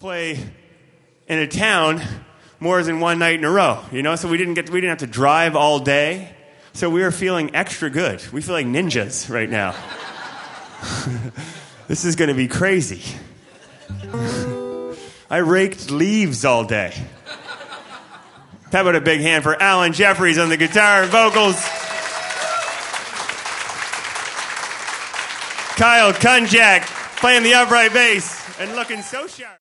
play in a town more than one night in a row, so we didn't have to drive all day. So we were feeling extra good. We feel like ninjas right now. This is going to be crazy. I raked leaves all day. How about a big hand for Alan Jeffries on the guitar and vocals? Kyle Kunjak playing the upright bass and looking so sharp.